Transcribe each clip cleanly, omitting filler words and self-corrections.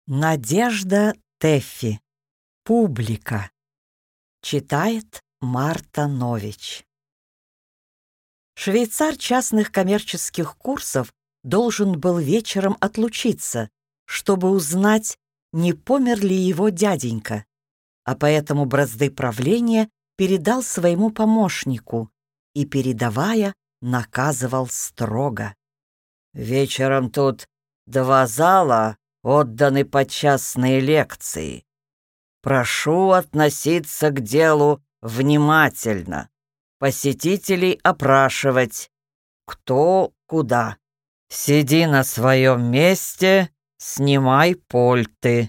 Надежда Тэффи. Публика. Читает Марта Нович. Швейцар частных коммерческих курсов должен был вечером отлучиться, чтобы узнать, не помер ли его дяденька, а поэтому бразды правления передал своему помощнику и, передавая, наказывал строго. «Вечером тут 2 зала отданы под частные лекции. Прошу относиться к делу внимательно, посетителей опрашивать, кто куда. Сиди на своем месте, снимай польты.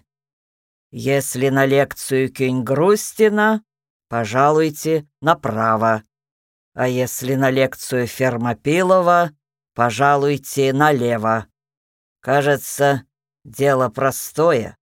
Если на лекцию Кинь-Грустина, пожалуйте направо, а если на лекцию Фермопилова, пожалуйте налево. Кажется, дело простое».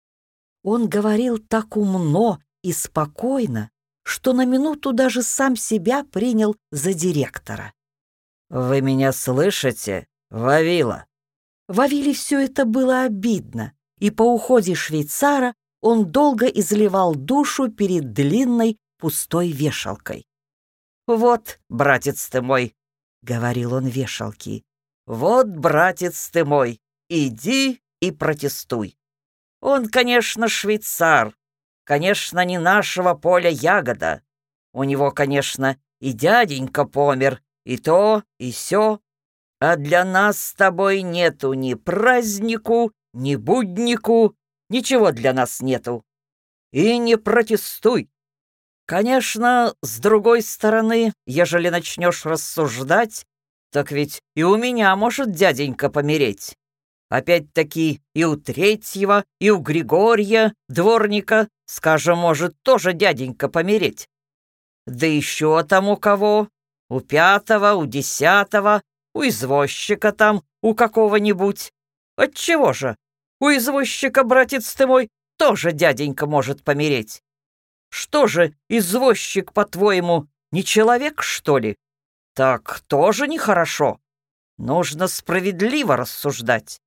Он говорил так умно и спокойно, что на минуту даже сам себя принял за директора. «Вы меня слышите, Вавила?» Вавиле все это было обидно, и по уходе швейцара он долго изливал душу перед длинной пустой вешалкой. «Вот, братец ты мой», — говорил он вешалке, — «вот, братец ты мой, иди и протестуй. Он, конечно, швейцар, конечно, не нашего поля ягода. У него, конечно, и дяденька помер, и то, и сё. А для нас с тобой нету ни празднику, ни буднику, ничего для нас нету. И не протестуй. Конечно, с другой стороны, ежели начнешь рассуждать, так ведь и у меня может дяденька помереть. Опять-таки и у третьего, и у Григория, дворника, скажем, может тоже дяденька помереть. Да еще там у кого, у 5-го, у 10-го, у извозчика там, у какого-нибудь. Отчего же? У извозчика, братец ты мой, тоже дяденька может помереть. Что же, извозчик, по-твоему, не человек, что ли? Так тоже нехорошо. Нужно справедливо рассуждать».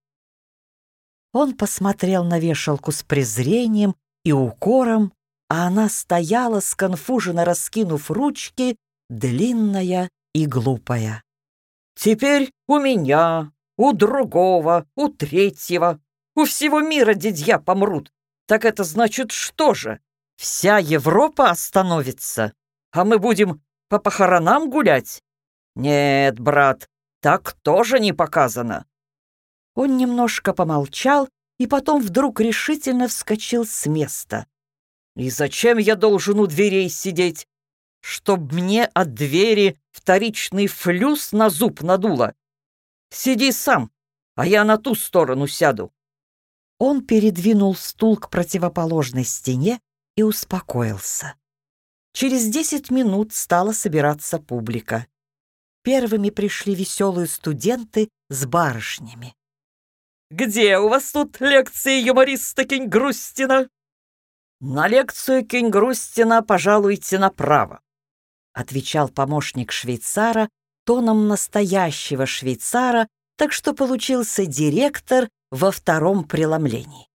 Он посмотрел на вешалку с презрением и укором, а она стояла, сконфуженно раскинув ручки, длинная и глупая. «Теперь у меня, у другого, у третьего, у всего мира дядья помрут. Так это значит что же? Вся Европа остановится, а мы будем по похоронам гулять? Нет, брат, так тоже не показано». Он немножко помолчал и потом вдруг решительно вскочил с места. «И зачем я должен у дверей сидеть? Чтоб мне от двери вторичный флюс на зуб надуло? Сиди сам, а я на ту сторону сяду». Он передвинул стул к противоположной стене и успокоился. Через 10 минут стала собираться публика. Первыми пришли веселые студенты с барышнями. «Где у вас тут лекции юмориста Кинь-Грустина?» «На лекцию Кинь-Грустина пожалуйте направо», — отвечал помощник швейцара тоном настоящего швейцара, так что получился директор во втором преломлении.